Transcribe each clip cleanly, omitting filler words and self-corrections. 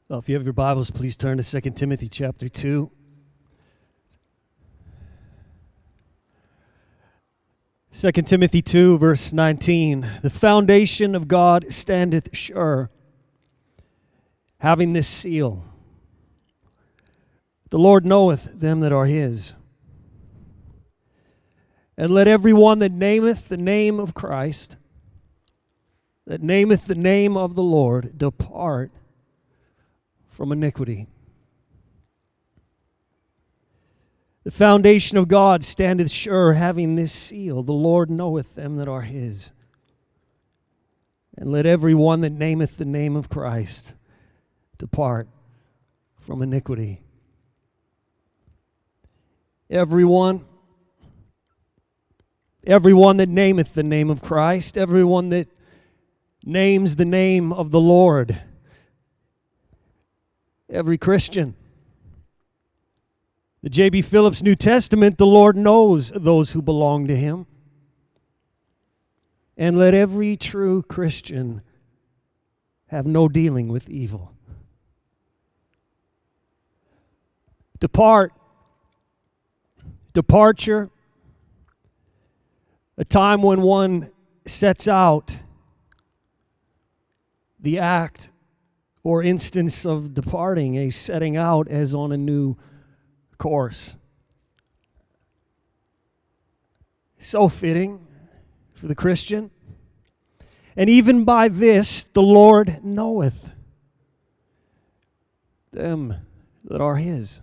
Well, if you have your Bibles, please turn to 2 Timothy chapter 2. 2 Timothy 2, verse 19. The foundation of God standeth sure, having this seal. The Lord knoweth them that are his. And let every one that nameth the name of Christ, that nameth the name of the Lord, depart from iniquity. The foundation of God standeth sure, having this seal. The Lord knoweth them that are his. And let every one that nameth the name of Christ depart from iniquity. Everyone that nameth the name of Christ, everyone that names the name of the Lord, every Christian. The J.B. Phillips New Testament, the Lord knows those who belong to him. And let every true Christian have no dealing with evil. Departure, a time when one sets out the act or instance of departing, a setting out as on a new course. So fitting for the Christian. And even by this, the Lord knoweth them that are his.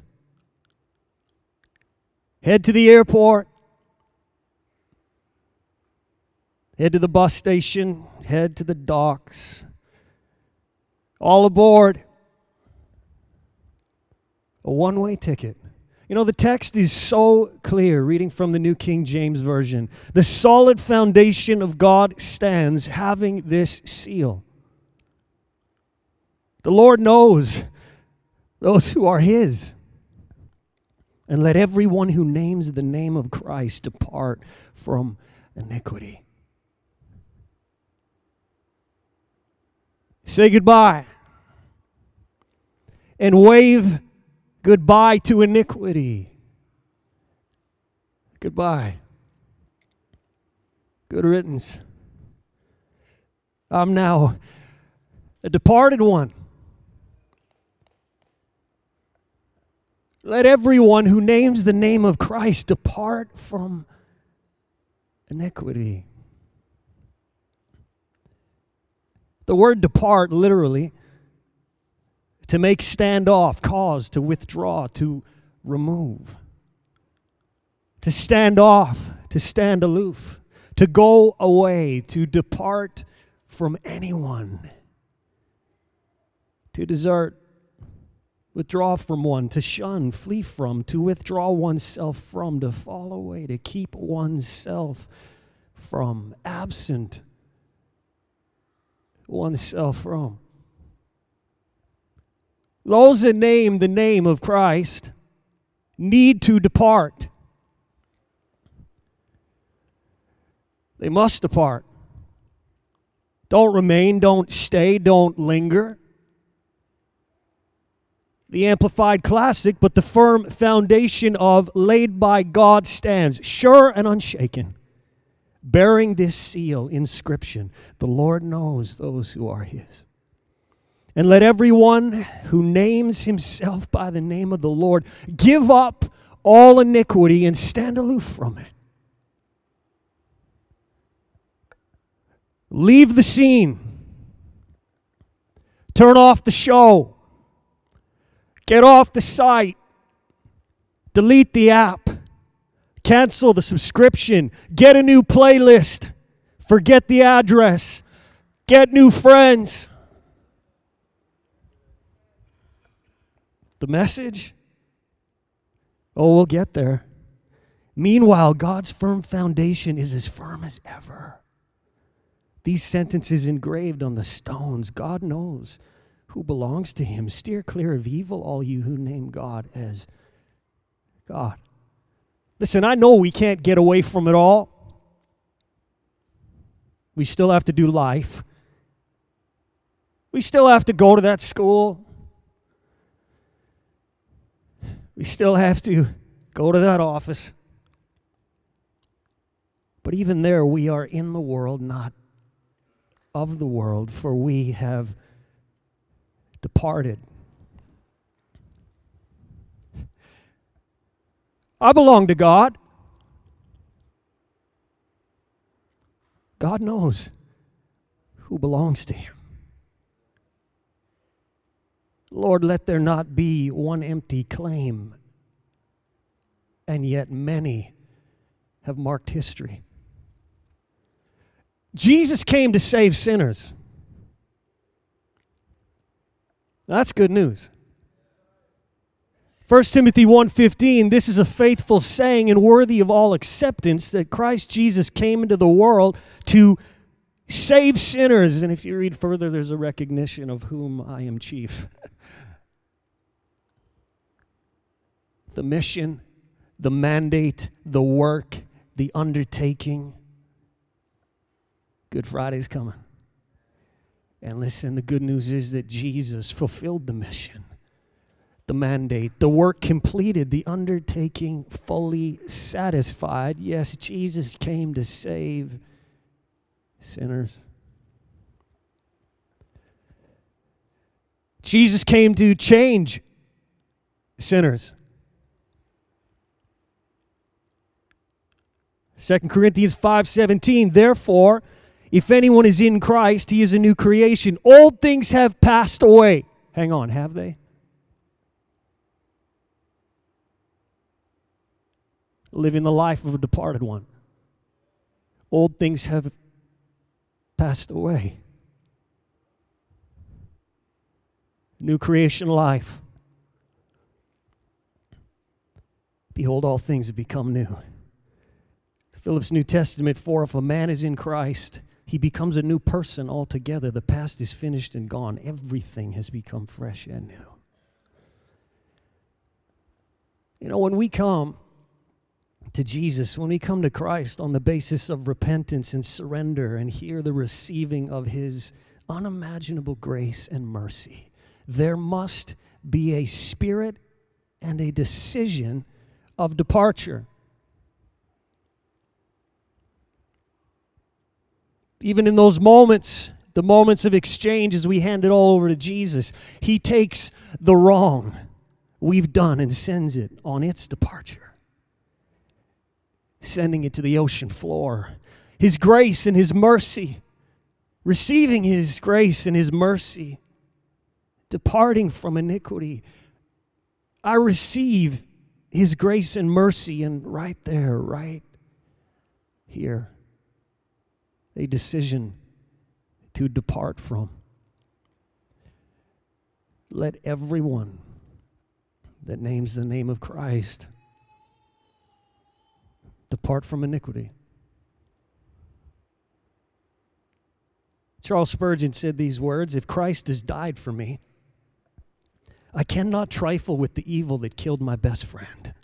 Head to the airport. Head to the bus station. Head to the docks. All aboard. A one-way ticket. You know, the text is so clear, reading from the New King James Version. The solid foundation of God stands, having this seal. The Lord knows those who are his. And let everyone who names the name of Christ depart from iniquity. Say goodbye. And wave goodbye to iniquity. Goodbye. Good riddance. I'm now a departed one. Let everyone who names the name of Christ depart from iniquity. The word depart literally, to make stand off, cause, to withdraw, to remove. To stand off, to stand aloof, to go away, to depart from anyone. To desert, withdraw from one, to shun, flee from, to withdraw oneself from, to fall away, to keep oneself from, absent oneself from. Those that name the name of Christ need to depart. They must depart. Don't remain, don't stay, don't linger. The Amplified Classic, but the firm foundation of laid by God stands, sure and unshaken, bearing this seal, inscription, the Lord knows those who are his. And let everyone who names himself by the name of the Lord give up all iniquity and stand aloof from it. Leave the scene. Turn off the show. Get off the site. Delete the app. Cancel the subscription. Get a new playlist. Forget the address. Get new friends. The message? Oh, we'll get there. Meanwhile, God's firm foundation is as firm as ever. These sentences engraved on the stones, God knows who belongs to him. Steer clear of evil, all you who name God as God. Listen, I know we can't get away from it all. We still have to do life. We still have to go to that school. We still have to go to that office. But even there, we are in the world, not of the world, for we have departed. I belong to God. God knows who belongs to Him. Lord, let there not be one empty claim, and yet many have marked history. Jesus came to save sinners. That's good news. 1 Timothy 1:15, this is a faithful saying and worthy of all acceptance that Christ Jesus came into the world to save sinners. And if you read further, there's a recognition of whom I am chief. The mission, the mandate, the work, the undertaking. Good Friday's coming. And listen, the good news is that Jesus fulfilled the mission, the mandate, the work completed, the undertaking fully satisfied. Yes, Jesus came to save sinners. Jesus came to change sinners. 2 Corinthians 5:17, therefore, if anyone is in Christ, he is a new creation. Old things have passed away. Hang on, have they? Living the life of a departed one. Old things have passed away. New creation life. Behold, all things have become new. Philip's New Testament, for if a man is in Christ, he becomes a new person altogether. The past is finished and gone. Everything has become fresh and new. You know, when we come to Jesus, when we come to Christ on the basis of repentance and surrender and hear the receiving of His unimaginable grace and mercy, there must be a spirit and a decision of departure. Even in those moments, the moments of exchange as we hand it all over to Jesus, He takes the wrong we've done and sends it on its departure, sending it to the ocean floor. His grace and His mercy, receiving His grace and His mercy, departing from iniquity. I receive His grace and mercy, and right there, right here, a decision to depart from. Let everyone that names the name of Christ depart from iniquity. Charles Spurgeon said these words, if Christ has died for me, I cannot trifle with the evil that killed my best friend.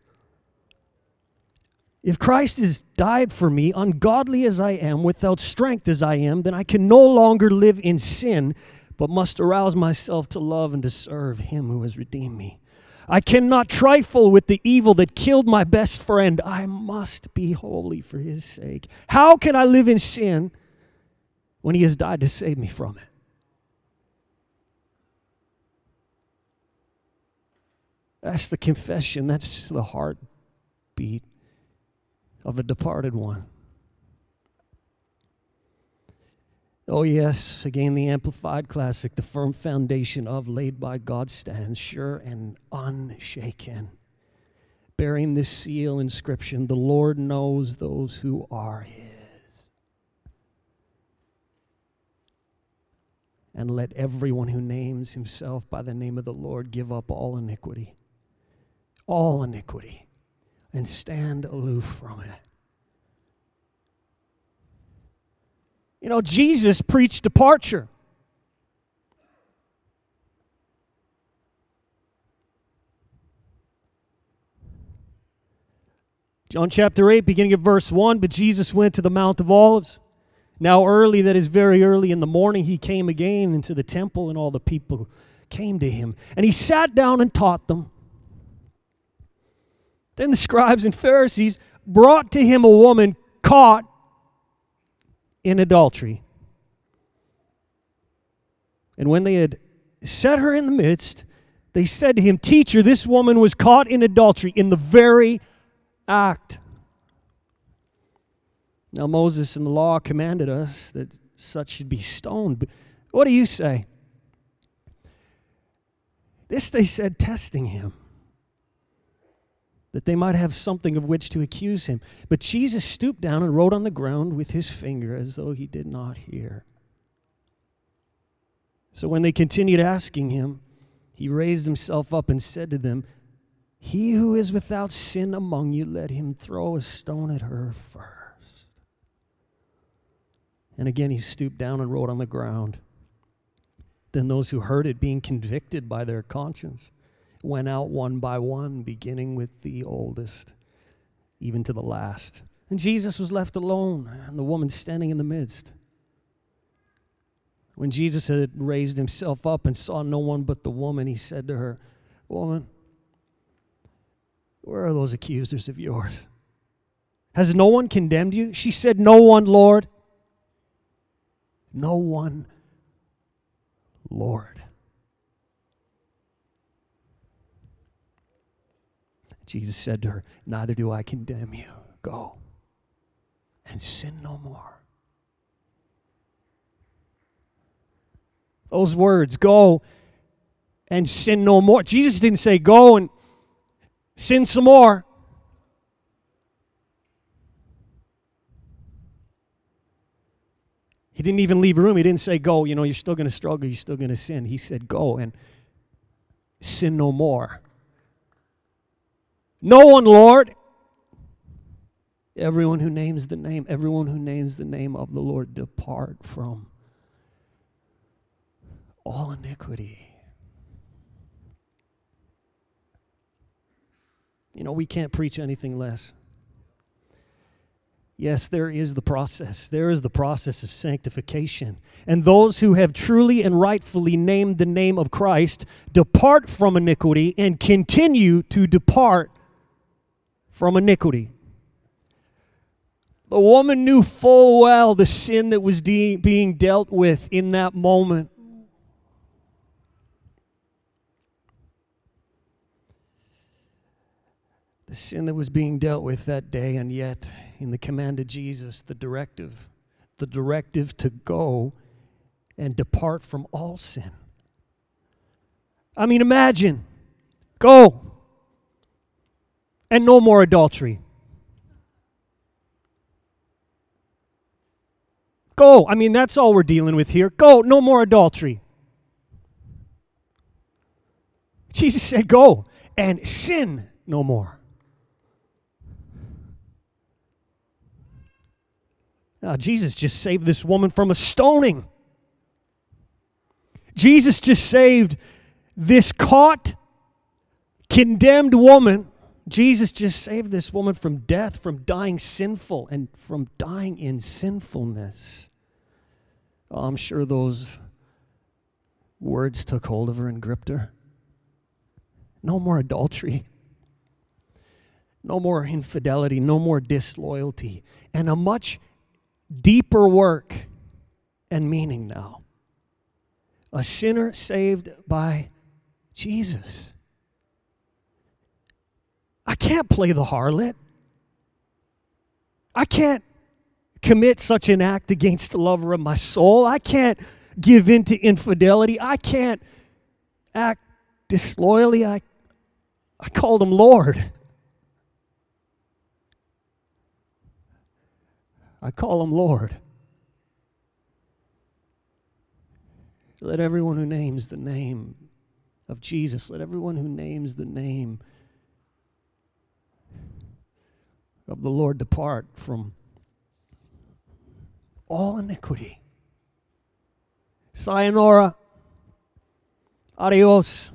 If Christ has died for me, ungodly as I am, without strength as I am, then I can no longer live in sin, but must arouse myself to love and to serve Him who has redeemed me. I cannot trifle with the evil that killed my best friend. I must be holy for His sake. How can I live in sin when He has died to save me from it? That's the confession. That's the heartbeat of a departed one. Oh yes, again the Amplified Classic, the firm foundation of laid by God stands, sure and unshaken, bearing this seal inscription, the Lord knows those who are His. And let everyone who names himself by the name of the Lord give up all iniquity, and stand aloof from it. You know, Jesus preached departure. John chapter 8, beginning at verse 1, but Jesus went to the Mount of Olives. Now early, that is very early in the morning, He came again into the temple, and all the people came to Him. And He sat down and taught them. Then the scribes and Pharisees brought to him a woman caught in adultery. And when they had set her in the midst, they said to him, "Teacher, this woman was caught in adultery in the very act." Now Moses in the law commanded us that such should be stoned. But what do you say? This they said, testing him, that they might have something of which to accuse him. But Jesus stooped down and wrote on the ground with his finger as though he did not hear. So when they continued asking him, he raised himself up and said to them, "He who is without sin among you, let him throw a stone at her first." And again he stooped down and wrote on the ground. Then those who heard it, being convicted by their conscience, went out one by one, beginning with the oldest, even to the last. And Jesus was left alone, and the woman standing in the midst. When Jesus had raised himself up and saw no one but the woman, he said to her, "Woman, where are those accusers of yours? Has no one condemned you?" She said, "No one, Lord." "No one, Lord." Jesus said to her, "Neither do I condemn you. Go and sin no more." Those words, "go and sin no more." Jesus didn't say, "Go and sin some more." He didn't even leave a room. He didn't say, "Go, you're still going to struggle, you're still going to sin." He said, "Go and sin no more." "No one, Lord." Everyone who names the name of the Lord depart from all iniquity. We can't preach anything less. Yes, there is the process. There is the process of sanctification. And those who have truly and rightfully named the name of Christ depart from iniquity and continue to depart from iniquity. The woman knew full well the sin that was being dealt with in that moment. The sin that was being dealt with that day, and yet in the command of Jesus, the directive to go and depart from all sin. I mean, imagine, go and no more adultery. Go, that's all we're dealing with here. Go, no more adultery. Jesus said, "Go and sin no more." Now, Jesus just saved this woman from a stoning. Jesus just saved this caught, condemned woman. Jesus just saved this woman from death, from dying sinful, and from dying in sinfulness. Oh, I'm sure those words took hold of her and gripped her. No more adultery. No more infidelity. No more disloyalty. And a much deeper work and meaning now. A sinner saved by Jesus. I can't play the harlot. I can't commit such an act against the lover of my soul. I can't give in to infidelity. I can't act disloyally. I called him Lord. I call him Lord. Let everyone who names the name of Jesus, let everyone who names the name of the Lord depart from all iniquity. Sayonara. Adios.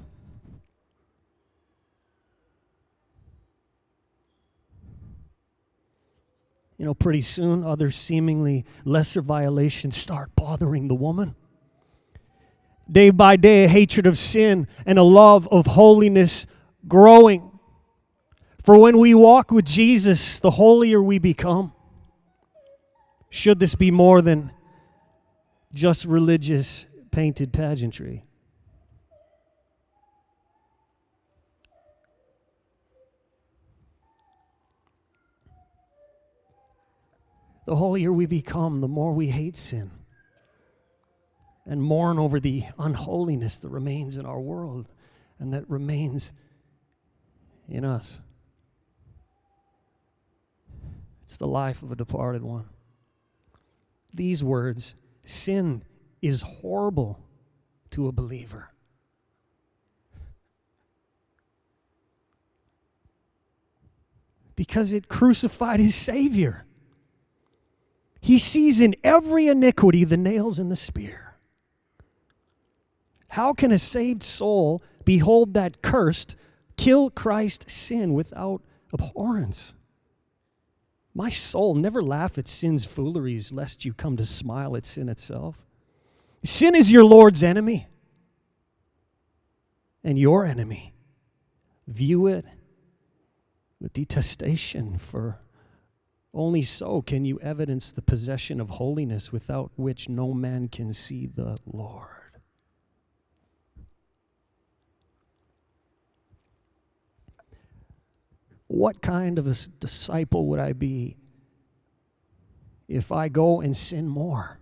Pretty soon, other seemingly lesser violations start bothering the woman. Day by day, a hatred of sin and a love of holiness growing. For when we walk with Jesus, the holier we become. Should this be more than just religious painted pageantry? The holier we become, the more we hate sin and mourn over the unholiness that remains in our world and that remains in us. It's the life of a departed one. These words, sin is horrible to a believer. Because it crucified his Savior. He sees in every iniquity the nails in the spear. How can a saved soul behold that cursed, kill Christ's sin without abhorrence? My soul, never laugh at sin's fooleries, lest you come to smile at sin itself. Sin is your Lord's enemy and your enemy. View it with detestation, for only so can you evidence the possession of holiness without which no man can see the Lord. What kind of a disciple would I be if I go and sin more?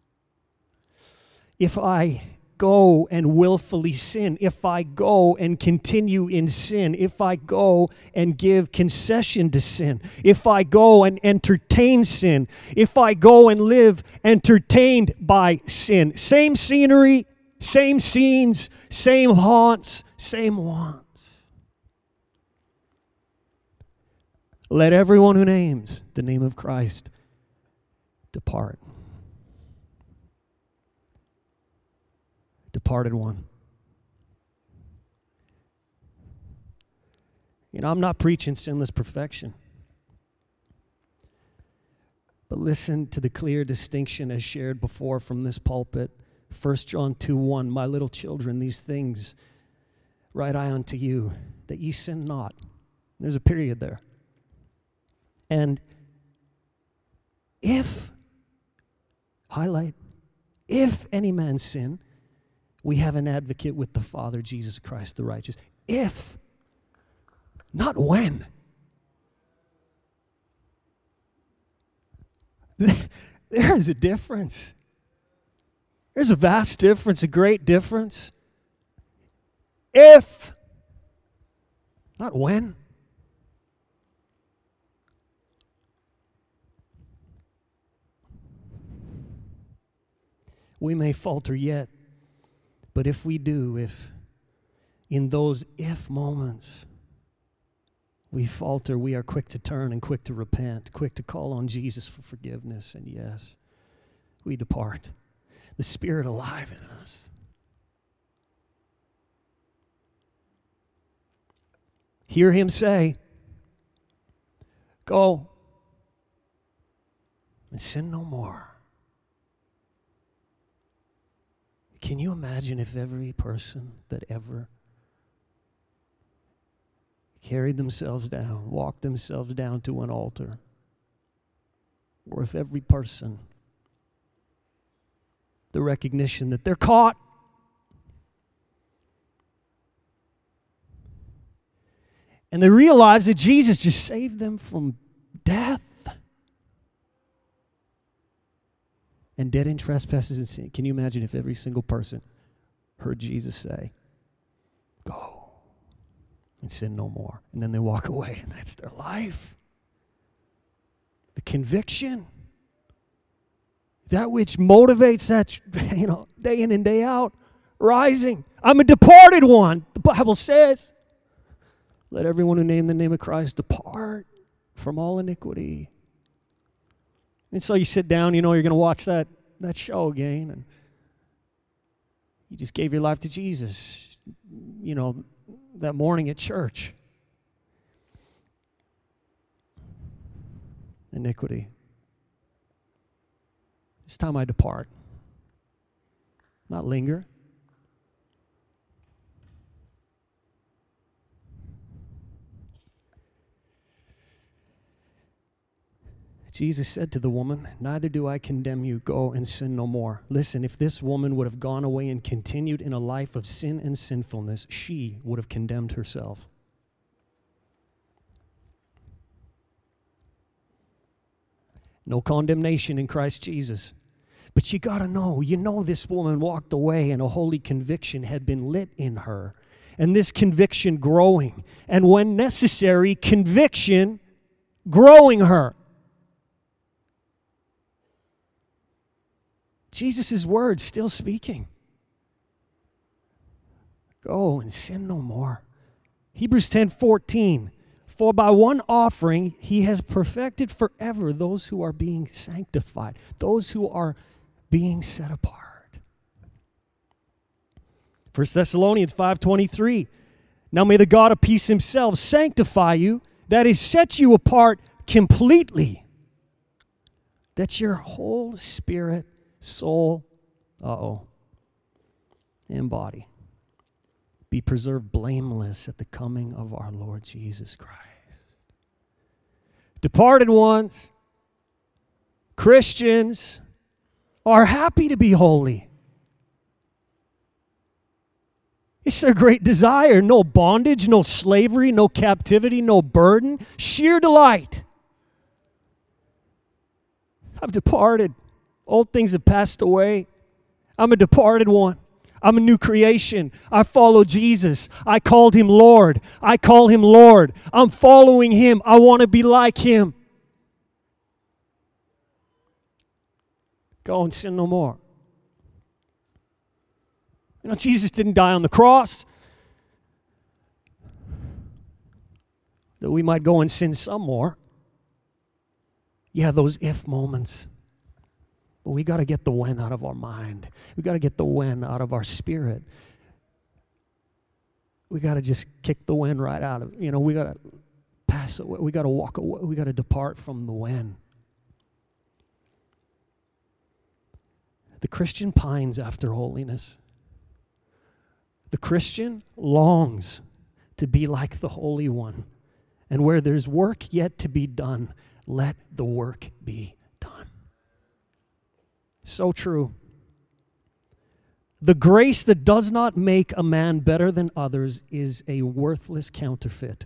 If I go and willfully sin, if I go and continue in sin, if I go and give concession to sin, if I go and entertain sin, if I go and live entertained by sin. Same scenery, same scenes, same haunts, same wants. Let everyone who names the name of Christ depart. Departed one. You know, I'm not preaching sinless perfection. But listen to the clear distinction as shared before from this pulpit. 1 John 2:1, my little children, these things write I unto you, that ye sin not. There's a period there. And if any man sin, we have an advocate with the Father, Jesus Christ the righteous. If, not when. There is a difference. There's a vast difference, a great difference. If, not when. We may falter yet, but if we do, if in those if moments we falter, we are quick to turn and quick to repent, quick to call on Jesus for forgiveness, and yes, we depart. The Spirit alive in us. Hear him say, go and sin no more. Can you imagine if every person that ever carried themselves down, walked themselves down to an altar, or if every person, the recognition that they're caught, and they realize that Jesus just saved them from death and dead in trespasses and sin. Can you imagine if every single person heard Jesus say, go and sin no more? And then they walk away and that's their life. The conviction, that which motivates that, day in and day out, rising. I'm a departed one. The Bible says, let everyone who name the name of Christ depart from all iniquity. And so you sit down, you're going to watch that show again, and you just gave your life to Jesus, that morning at church. Iniquity. It's time I depart. Not linger. Jesus said to the woman, "Neither do I condemn you. Go and sin no more." Listen, if this woman would have gone away and continued in a life of sin and sinfulness, she would have condemned herself. No condemnation in Christ Jesus. But you got to know, this woman walked away and a holy conviction had been lit in her. And this conviction growing. And when necessary, conviction growing her. Jesus' words still speaking. Go and sin no more. Hebrews 10:14. For by one offering he has perfected forever those who are being sanctified, those who are being set apart. 1 Thessalonians 5:23. Now may the God of peace himself sanctify you, that is, set you apart completely, that your whole spirit, soul, and body be preserved blameless at the coming of our Lord Jesus Christ. Departed ones, Christians, are happy to be holy. It's their great desire. No bondage, no slavery, no captivity, no burden. Sheer delight. I've departed. Old things have passed away. I'm a departed one. I'm a new creation. I follow Jesus. I called him Lord. I call him Lord. I'm following him. I want to be like him. Go and sin no more. Jesus didn't die on the cross that we might go and sin some more. Yeah, those if moments. But we got to get the when out of our mind. We got to get the when out of our spirit. We got to just kick the when right out of, we got to pass away. We got to walk away. We got to depart from the when. The Christian pines after holiness. The Christian longs to be like the Holy One. And where there's work yet to be done, let the work be done. So true. The grace that does not make a man better than others is a worthless counterfeit.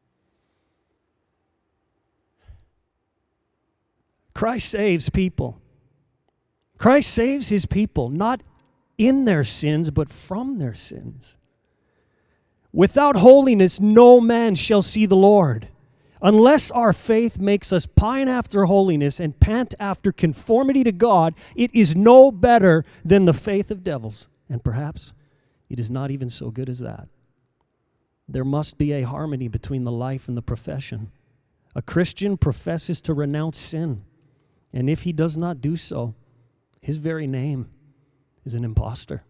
Christ saves people. Christ saves his people, not in their sins, but from their sins. Without holiness, no man shall see the Lord. Unless our faith makes us pine after holiness and pant after conformity to God, it is no better than the faith of devils. And perhaps it is not even so good as that. There must be a harmony between the life and the profession. A Christian professes to renounce sin, and if he does not do so, his very name is an impostor.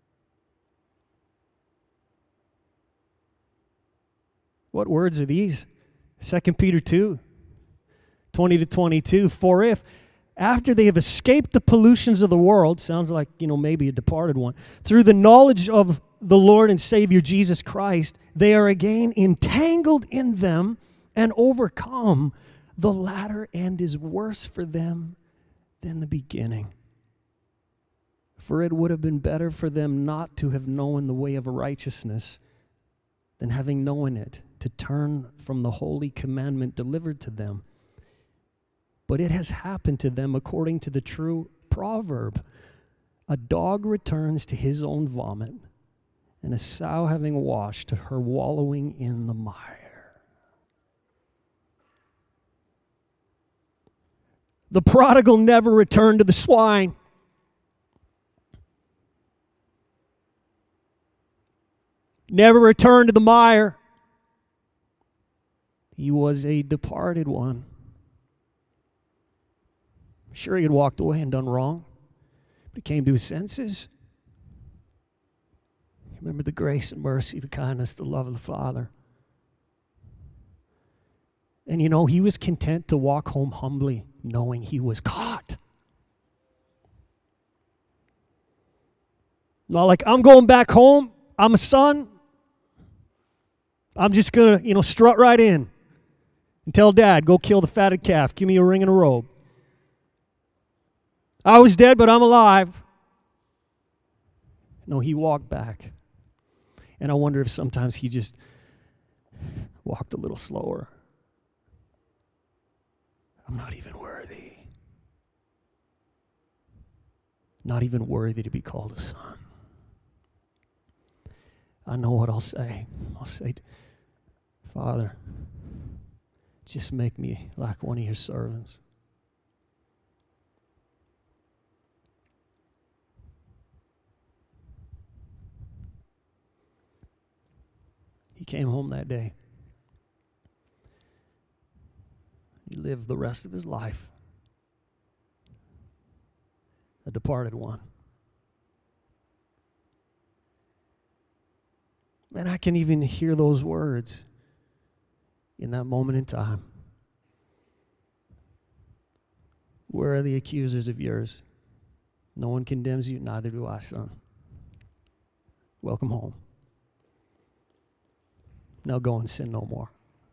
What words are these? 2 Peter 2, 20-22. For if, after they have escaped the pollutions of the world, sounds like, maybe a departed one, through the knowledge of the Lord and Savior Jesus Christ, they are again entangled in them and overcome, the latter end is worse for them than the beginning. For it would have been better for them not to have known the way of righteousness than having known it, to turn from the holy commandment delivered to them. But it has happened to them according to the true proverb. A dog returns to his own vomit, and a sow having washed to her wallowing in the mire. The prodigal never returned to the swine. Never returned to the mire. He was a departed one. Sure, he had walked away and done wrong, but he came to his senses. He remembered the grace and mercy, the kindness, the love of the Father. And he was content to walk home humbly, knowing he was caught. Not like, I'm going back home, I'm a son, I'm just going to, strut right in and tell Dad, go kill the fatted calf. Give me a ring and a robe. I was dead, but I'm alive. No, he walked back. And I wonder if sometimes he just walked a little slower. I'm not even worthy. Not even worthy to be called a son. I know what I'll say. I'll say, Father, just make me like one of your servants. He came home that day. He lived the rest of his life a departed one. And I can even hear those words in that moment in time. Where are the accusers of yours? No one condemns you, neither do I, son. Welcome home. Now go and sin no more.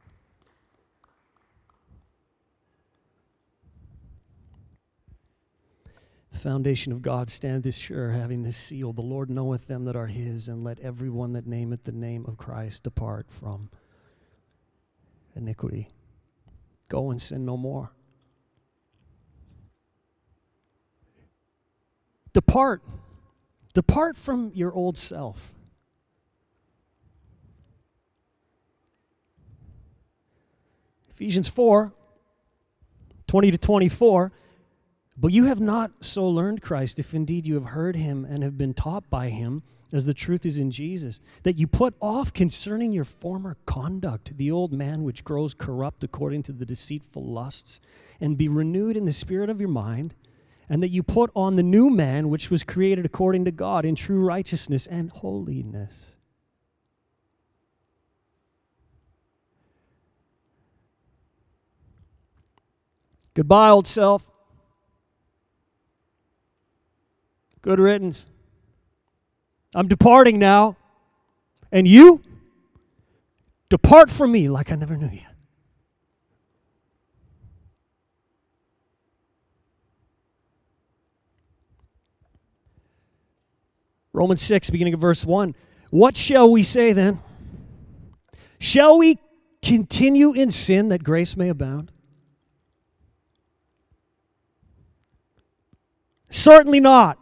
The foundation of God standeth sure, having this seal. The Lord knoweth them that are his, and let every one that nameth the name of Christ depart from iniquity. Go and sin no more. Depart. Depart from your old self. Ephesians 4, 20 to 24. But you have not so learned Christ, if indeed you have heard him and have been taught by him, as the truth is in Jesus, that you put off concerning your former conduct the old man which grows corrupt according to the deceitful lusts, and be renewed in the spirit of your mind, and that you put on the new man which was created according to God in true righteousness and holiness. Goodbye, old self. Good riddance. I'm departing now. And you? Depart from me like I never knew you. Romans 6, beginning of verse 1. What shall we say then? Shall we continue in sin that grace may abound? Certainly not.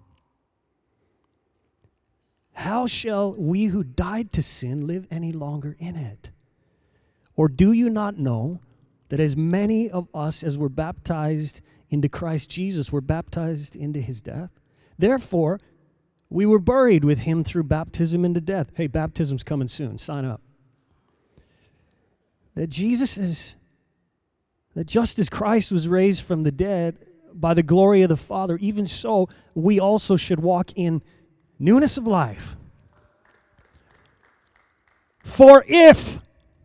How shall we who died to sin live any longer in it? Or do you not know that as many of us as were baptized into Christ Jesus were baptized into his death? Therefore, we were buried with him through baptism into death. Hey, baptism's coming soon. Sign up. That just as Christ was raised from the dead by the glory of the Father, even so we also should walk in newness of life. For if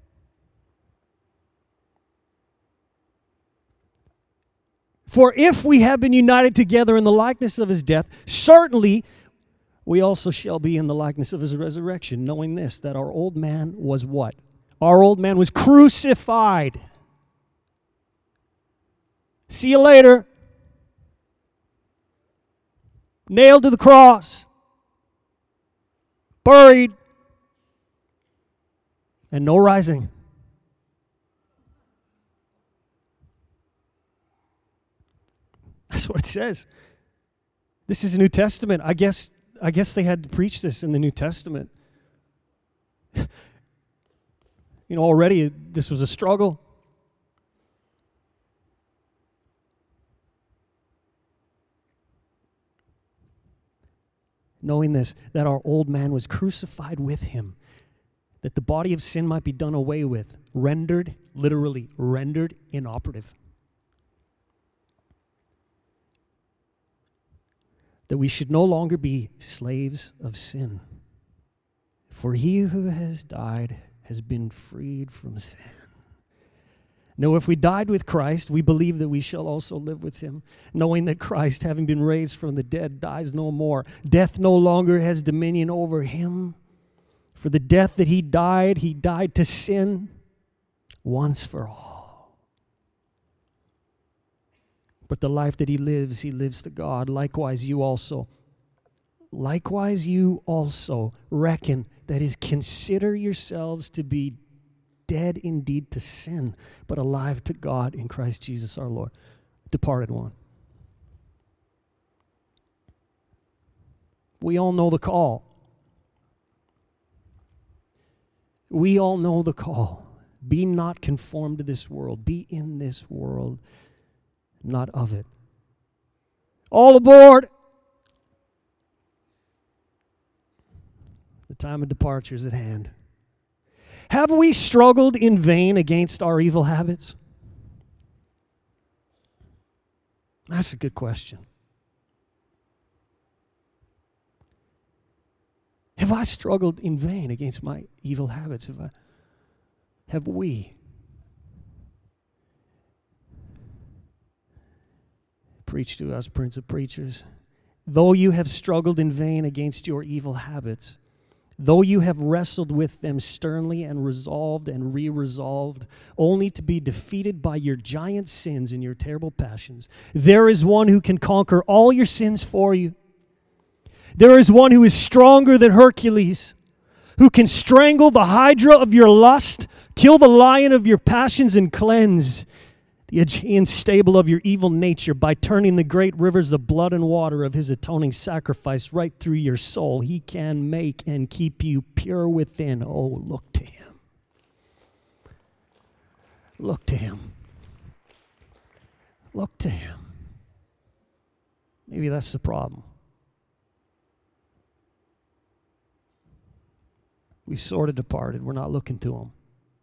we have been united together in the likeness of his death, certainly we also shall be in the likeness of his resurrection, knowing this, that our old man was what? Our old man was crucified. See you later. Nailed to the cross. Buried. And no rising. That's what it says. This is the New Testament. I guess they had to preach this in the New Testament. Already this was a struggle. Knowing this, that our old man was crucified with him, that the body of sin might be done away with, literally rendered inoperative. That we should no longer be slaves of sin. For he who has died has been freed from sin. No, if we died with Christ, we believe that we shall also live with him, knowing that Christ, having been raised from the dead, dies no more. Death no longer has dominion over him. For the death that he died to sin once for all. But the life that he lives to God. Likewise, you also reckon, that is, consider yourselves to be dead indeed to sin, but alive to God in Christ Jesus our Lord. Departed one. We all know the call. We all know the call. Be not conformed to this world. Be in this world, not of it. All aboard! The time of departure is at hand. Have we struggled in vain against our evil habits? That's a good question. Have I struggled in vain against my evil habits? Have we? Preach to us, Prince of Preachers. Though you have struggled in vain against your evil habits, though you have wrestled with them sternly and resolved and re-resolved, only to be defeated by your giant sins and your terrible passions, there is one who can conquer all your sins for you. There is one who is stronger than Hercules, who can strangle the hydra of your lust, kill the lion of your passions, and cleanse the Aegean stable of your evil nature by turning the great rivers of blood and water of his atoning sacrifice right through your soul. He can make and keep you pure within. Oh, look to him. Look to him. Look to him. Maybe that's the problem. We've sort of departed. We're not looking to him.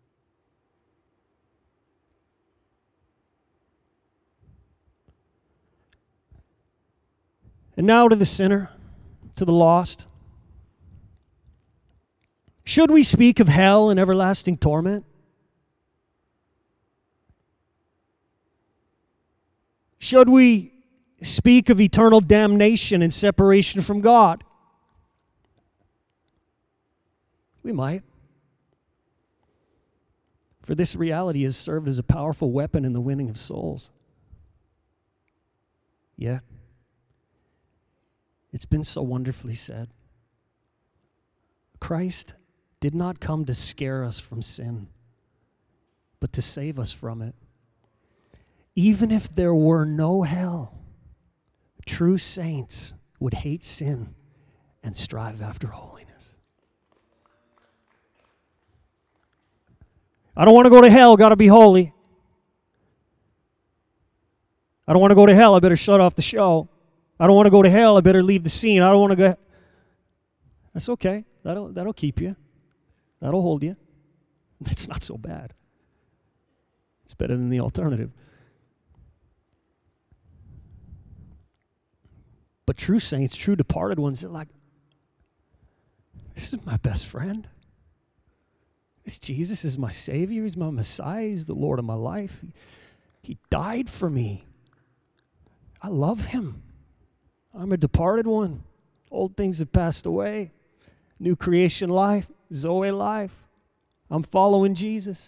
And now to the sinner, to the lost. Should we speak of hell and everlasting torment? Should we speak of eternal damnation and separation from God? We might. For this reality has served as a powerful weapon in the winning of souls. Yeah. It's been so wonderfully said. Christ did not come to scare us from sin, but to save us from it. Even if there were no hell, true saints would hate sin and strive after holiness. I don't want to go to hell, got to be holy. I don't want to go to hell, I better shut off the show. I don't want to go to hell, I better leave the scene. I don't want to go. That's okay. That'll keep you. That'll hold you. It's not so bad. It's better than the alternative. But true saints, true departed ones, they're like, this is my best friend. This Jesus is my Savior. He's my Messiah. He's the Lord of my life. He died for me. I love him. I'm a departed one. Old things have passed away. New creation life, Zoe life. I'm following Jesus.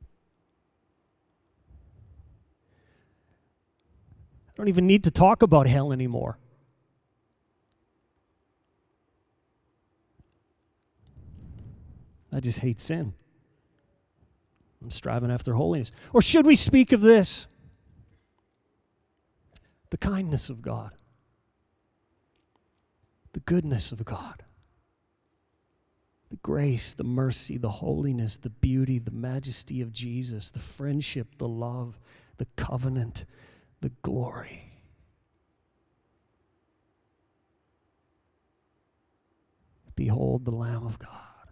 I don't even need to talk about hell anymore. I just hate sin. I'm striving after holiness. Or should we speak of this? The kindness of God. The goodness of God. The grace, the mercy, the holiness, the beauty, the majesty of Jesus, the friendship, the love, the covenant, the glory. Behold the Lamb of God.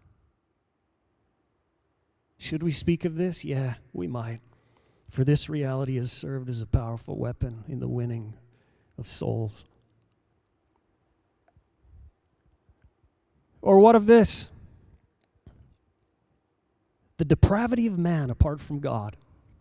Should we speak of this? Yeah, we might. For this reality has served as a powerful weapon in the winning of souls. Or what of this? The depravity of man apart from God.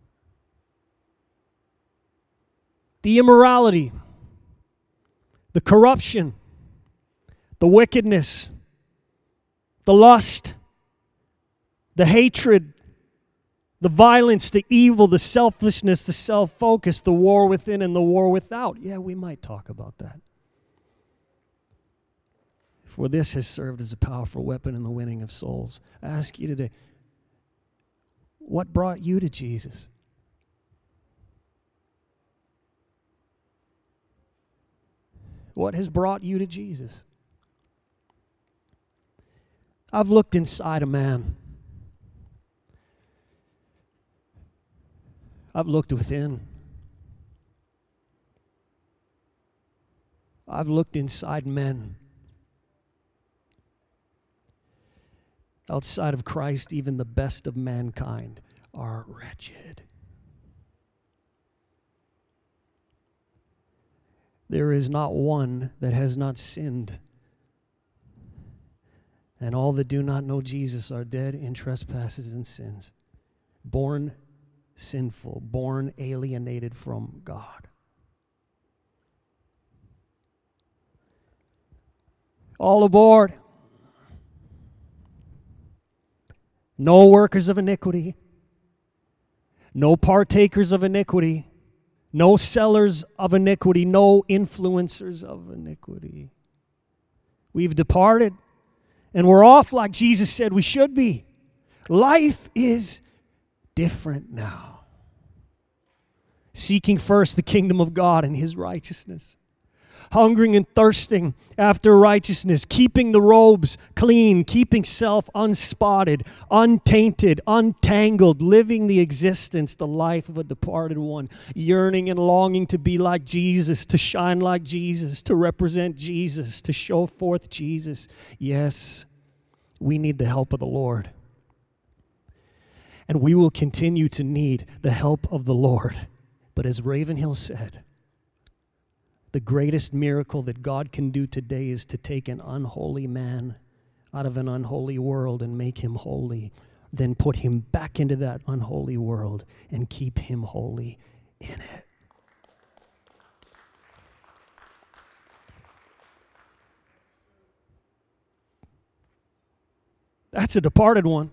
The immorality, the corruption, the wickedness, the lust, the hatred, The violence, the evil, the selfishness, the self-focus, the war within and the war without. Yeah, we might talk about that. For this has served as a powerful weapon in the winning of souls. I ask you today, what brought you to Jesus? What has brought you to Jesus? I've looked inside a man. I've looked within. I've looked inside men. Outside of Christ, even the best of mankind are wretched. There is not one that has not sinned. And all that do not know Jesus are dead in trespasses and sins. Born sinful, born alienated from God. All aboard. No workers of iniquity. No partakers of iniquity. No sellers of iniquity. No influencers of iniquity. We've departed, and we're off like Jesus said we should be. Life is different now. Seeking first the kingdom of God and His righteousness. Hungering and thirsting after righteousness, keeping the robes clean, keeping self unspotted, untainted, untangled, living the existence, the life of a departed one, yearning and longing to be like Jesus, to shine like Jesus, to represent Jesus, to show forth Jesus. Yes, we need the help of the Lord. And we will continue to need the help of the Lord. But as Ravenhill said, the greatest miracle that God can do today is to take an unholy man out of an unholy world and make him holy, then put him back into that unholy world and keep him holy in it. That's a departed one.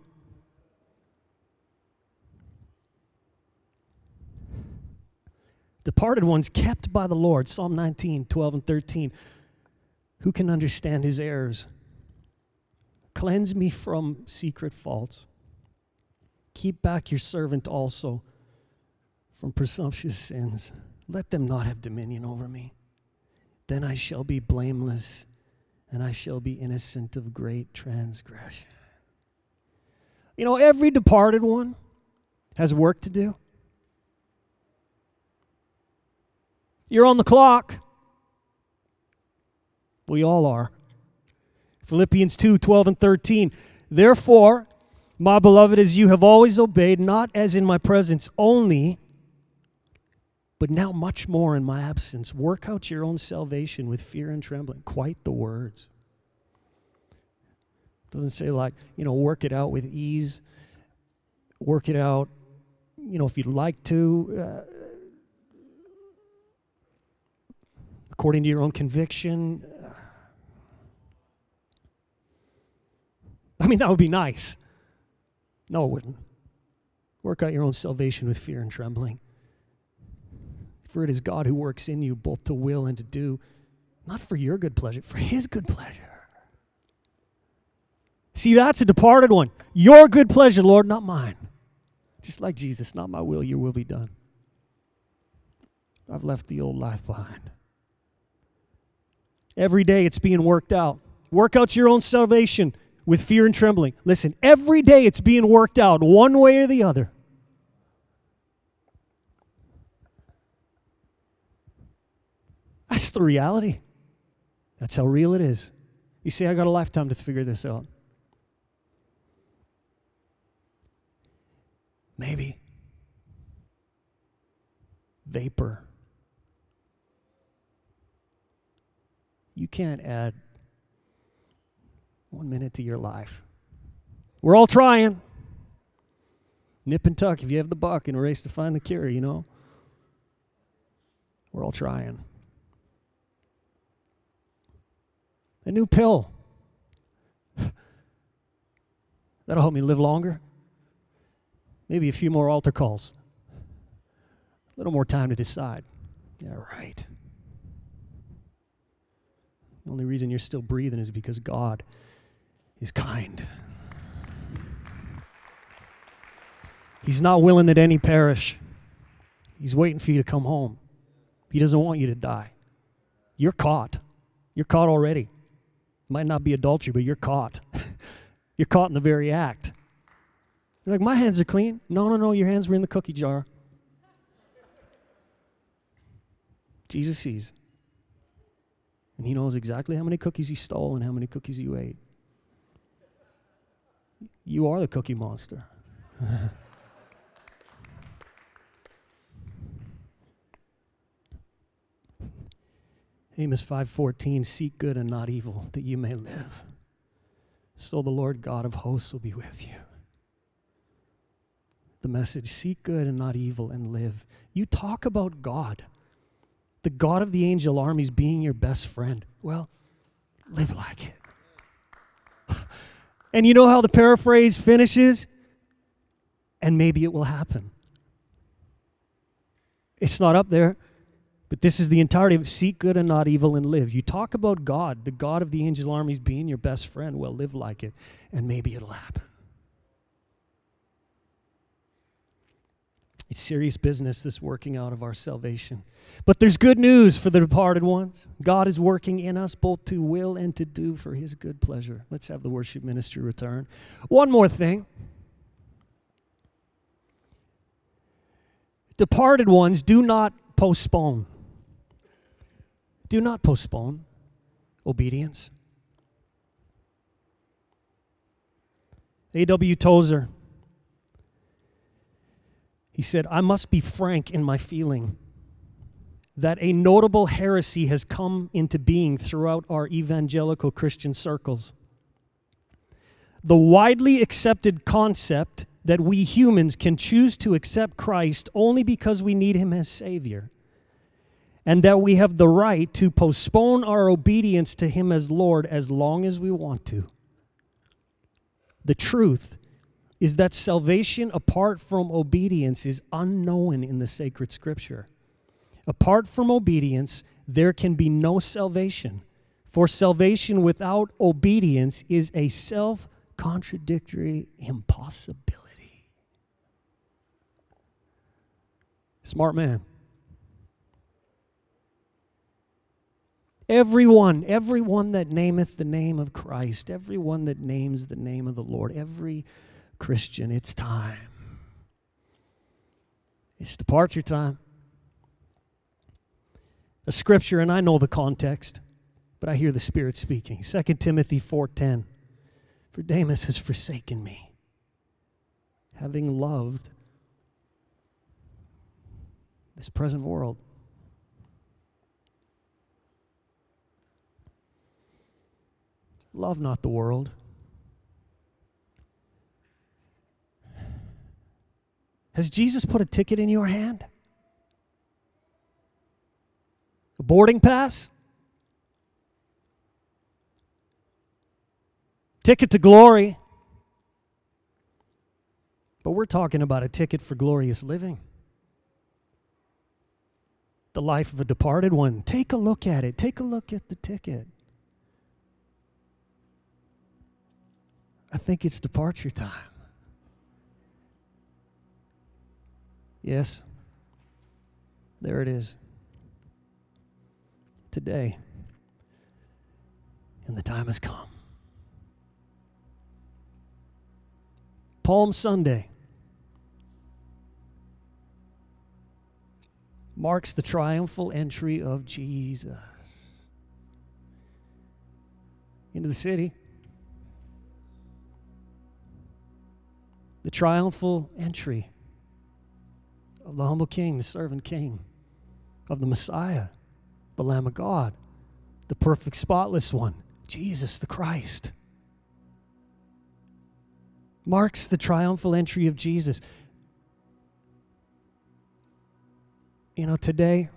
Departed ones kept by the Lord. Psalm 19, 12 and 13. Who can understand his errors? Cleanse me from secret faults. Keep back your servant also from presumptuous sins. Let them not have dominion over me. Then I shall be blameless, and I shall be innocent of great transgression. You know, every departed one has work to do. You're on the clock. We all are. Philippians 2, 12 and 13. Therefore, my beloved, as you have always obeyed, not as in my presence only, but now much more in my absence, work out your own salvation with fear and trembling. Quite the words. It doesn't say like, work it out with ease. Work it out, if you'd like to. According to your own conviction. I mean, that would be nice. No, it wouldn't. Work out your own salvation with fear and trembling. For it is God who works in you both to will and to do, not for your good pleasure, for His good pleasure. See, that's a departed one. Your good pleasure, Lord, not mine. Just like Jesus, not my will, your will be done. I've left the old life behind. Every day it's being worked out. Work out your own salvation with fear and trembling. Listen, every day it's being worked out one way or the other. That's the reality. That's how real it is. You say, I got a lifetime to figure this out. Maybe. Vapor. You can't add 1 minute to your life. We're all trying. Nip and tuck if you have the buck and race to find the cure, We're all trying. A new pill. That'll help me live longer. Maybe a few more altar calls. A little more time to decide. Yeah, right. The only reason you're still breathing is because God is kind. He's not willing that any perish. He's waiting for you to come home. He doesn't want you to die. You're caught. You're caught already. Might not be adultery, but you're caught. You're caught in the very act. You're like, my hands are clean. No, your hands were in the cookie jar. Jesus sees. And he knows exactly how many cookies you stole and how many cookies you ate. You are the cookie monster. Amos 5:14, seek good and not evil, that you may live. So the Lord God of hosts will be with you. The message, seek good and not evil and live. You talk about God, the God of the angel armies being your best friend. Well, live like it. And you know how the paraphrase finishes? And maybe it will happen. It's not up there. But this is the entirety of it. Seek good and not evil and live. You talk about God, the God of the angel armies being your best friend. Well, live like it, and maybe it'll happen. It's serious business, this working out of our salvation. But there's good news for the departed ones. God is working in us both to will and to do for his good pleasure. Let's have the worship ministry return. One more thing. Departed ones do not postpone. Do not postpone obedience. A.W. Tozer, he said, I must be frank in my feeling that a notable heresy has come into being throughout our evangelical Christian circles. The widely accepted concept that we humans can choose to accept Christ only because we need him as Savior, and that we have the right to postpone our obedience to him as Lord as long as we want to. The truth is that salvation apart from obedience is unknown in the sacred scripture. Apart from obedience, there can be no salvation, for salvation without obedience is a self-contradictory impossibility. Smart man. Everyone that nameth the name of Christ, everyone that names the name of the Lord, every Christian, it's time. It's departure time. A scripture, and I know the context, but I hear the Spirit speaking. 2 Timothy 4:10, for Demas has forsaken me, having loved this present world. Love not the world. Has Jesus put a ticket in your hand? A boarding pass? Ticket to glory. But we're talking about a ticket for glorious living. The life of a departed one. Take a look at it. Take a look at the ticket. I think it's departure time. Yes, there it is. Today, and the time has come. Palm Sunday marks the triumphal entry of Jesus into the city. The triumphal entry of the humble king, the servant king, of the Messiah, the Lamb of God, the perfect spotless one, Jesus the Christ. Marks the triumphal entry of Jesus. You know, today,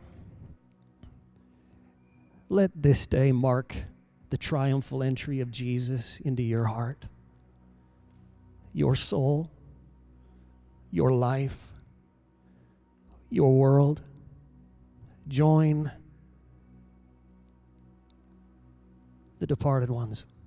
let this day mark the triumphal entry of Jesus into your heart, your soul, your life, your world. Join the departed ones.